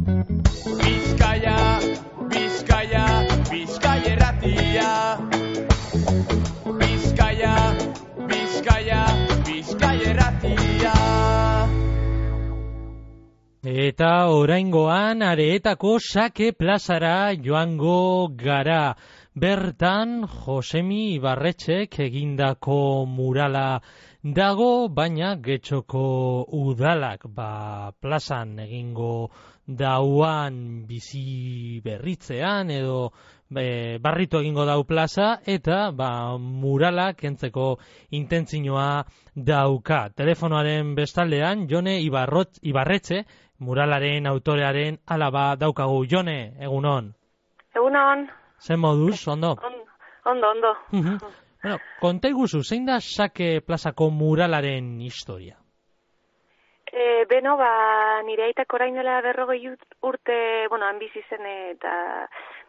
Bizkaia, Bizkaia, Bizkaia irratia. Bizkaia, Bizkaia, Bizkaia irratia. Eta oraingoan Areetako Sake plazara joango gara. Bertan Josemi Ibarretxek egindako murala dago, baina Getxoko udalak plazan egingo dauan bizi berritzean edo barritu egingo dau plaza eta murala kentzeko intentzioa dauka. Telefonoaren bestaldean Jone Ibarretxe, muralaren autorearen alaba daukagu. Jone, egunon. Egunon. Zer moduz, ondo? Ondo. Bueno, konta iguzu, zein da Sake plazako muralaren historia? Nire aitak orain dela 40 urte, han bizi zen eta,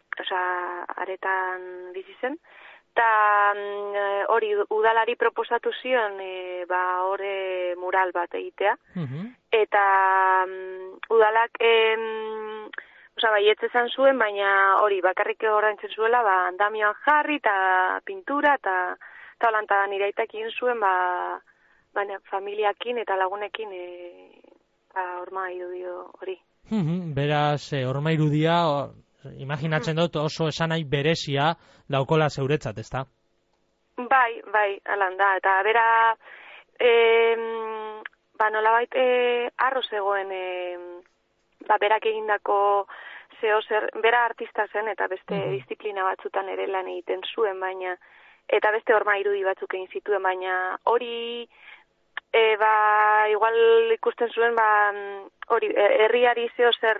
aretan bizi zen. Eta hori udalari proposatu zion, hori mural bat egitea. Eta udalak, baietz esan zuen, baina hori bakarrik ordaintzen zuela, andamioan jarri eta pintura eta holanta nire aitak egin zuen, familiakin eta lagunekin horma irudio hori. Beraz, horma irudia, imaginatzen dut oso esanai berezia daukola zeuretzat, ezta? Bai, alanda, eta bera, nolabait arro zegoen, berak egindako zehozer, bera artista zen eta beste disiplina batzutan ere lan egiten zuen, baina, eta beste horma irudi batzuk egin zituen, baina hori, igual ikusten zuen, hori, herriari zehozer,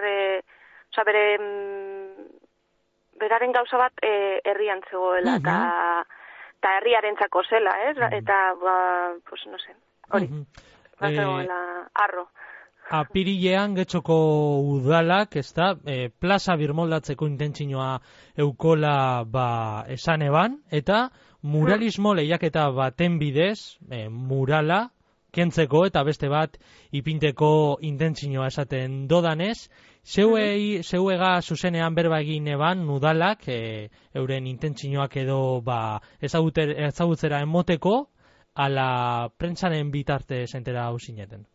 beraren gauza bat herrian zegoela, eta herriarentzako zela, eta, no sé, hori, zegoela arro. Apirilean Getxoko udalak, ezta, plaza birmoldatzeko intentzioa eukola esan eban, eta muralismo lehiaketa baten bidez, murala kentzeko eta beste bat ipinteko intentzioa esaten dodanez, zeuega zuzenean berba egin eban udalak, euren intentzioak edo ezagutzera emoteko, ala prentsaren bitarte zentera hausineten.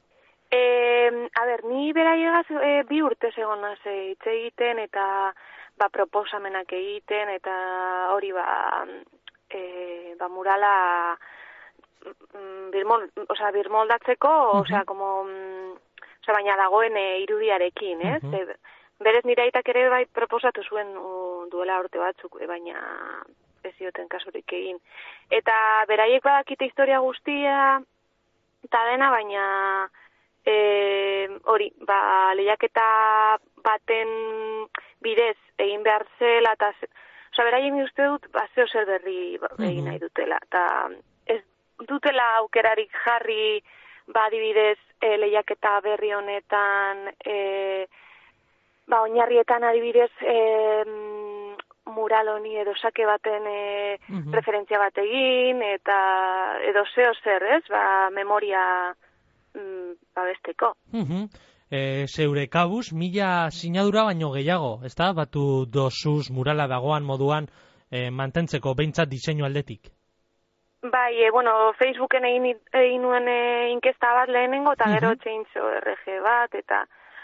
Ni beraiegaz 2 urte segonaz hitz egiten eta proposamenak egiten eta hori murala birmoldatzeko, baina dagoen irudiarekin, ez? Berez nire aitak ere proposatu zuen duela urte batzuk, baina ez zioten kasurik egin. Eta beraiek badakite historia guztia eta dena, baina hori, lehiaketa baten bidez egin behar zela, eta beraien uste dut, zeo zer berri egin nahi dutela, eta ez dutela aukerarik jarri, adibidez, lehiaketa berri honetan, oinarrietan adibidez, mural honi edo sake baten referentzia bat egin, eta edo zeo zer, ez, memoria babesteko. Zeure kabuz, 1000 sinadura baino gehiago, ezta? Batu dozuz murala dagoan moduan mantentzeko behintzat diseinu aldetik. Bai, Facebooken egin nuen inkesta bat lehenengo, eta gero txeintzo RG bat, eta,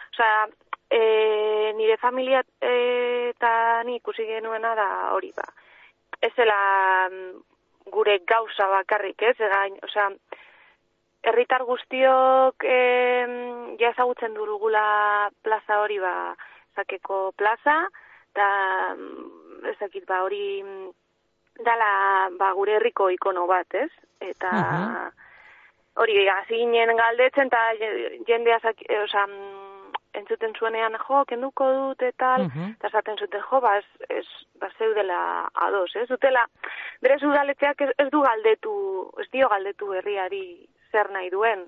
nire familia eta ni ikusi genuena da hori ez zela gure gauza bakarrik, ez? Herritar guztiok ezagutzen durugula plaza hori Sakeko plaza, eta ezakit hori dala gure herriko ikono bat, ez? Eta hori hasi ginen galdetzen, eta jendea entzuten zuenean, kenduko dut eta esaten zuten, ez zeudela ados, ez? Zutela, berez udaletxeak ez dio galdetu herriari zer nahi duen,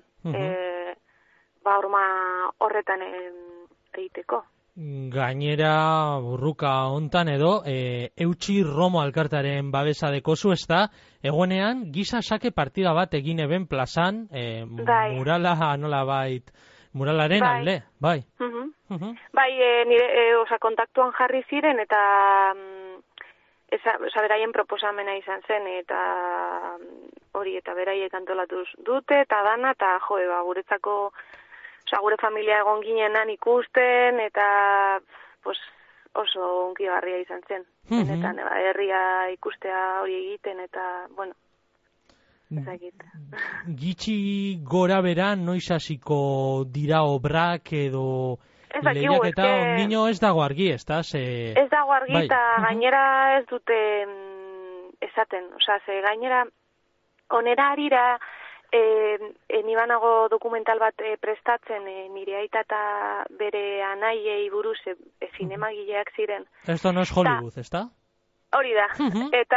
horma horretan egiteko. Gainera, burruka hontan edo, Eutsi Romo alkartaren babesa dekozu, ezta, egonean, giza sake partida bat egin eben plazan, murala nola bait muralaren alde, bai. Bai, nire, kontaktuan jarri ziren, eta beraien proposamena izan zen, eta hori, eta beraiek antolatu dute, eta dana, eta guretzako, gure familia egon ginenan ikusten, eta oso hunkigarria izan zen. Benetan, herria ikustea hori egiten, eta, bueno, ezagit. Gitxi gora bera, noiz hasiko dira obrak edo lehiaketa, ondino ez dago argi, ez da? Ez dago argi, eta gainera ez dute esaten, ze gainera onera arira nibanago dokumental bat prestatzen nire aita eta bere anaiei buruz zinemagileak ziren. Esto no es Hollywood, ez da? Hori da, eta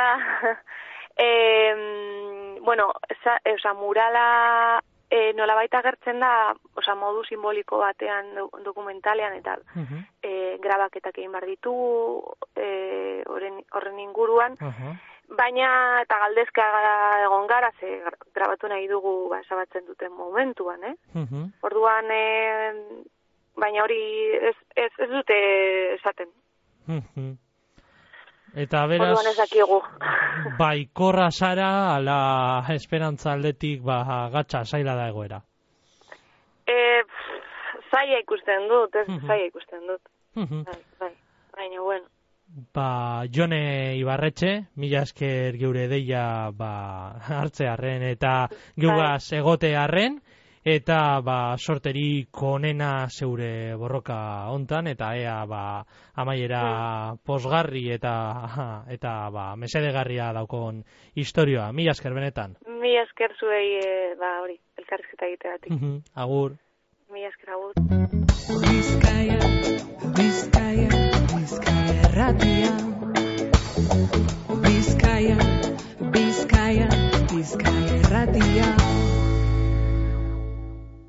bueno, murala nolabait agertzen da, modu simboliko batean dokumentalean, eta grabaketak egin behar ditu horren inguruan, baina eta galdezka egon gara, ze grabatu nahi dugu esabatzen duten momentuan, Orduan, baina hori ez dute esaten. Eta beraz, baikorra zara, ala esperantza aldetik, gatsa zaila da egoera. Zaila ikusten dut, zaila ikusten dut. Baina, bueno. Jone Ibarretxe, mila esker geure deia hartzearren eta geugaz egotearren, eta sorterik onena zeure borroka hontan, eta ea amaiera posgarri eta mesedegarria daukon historioa. Mila esker benetan. Mila esker zuei hori, elkarrizketa egiteagatik. Agur. Mila esker, agur. Bizkaia, Bizkaia, Bizkaia erratia. Bizkaia, Bizkaia, Bizkaia erratia.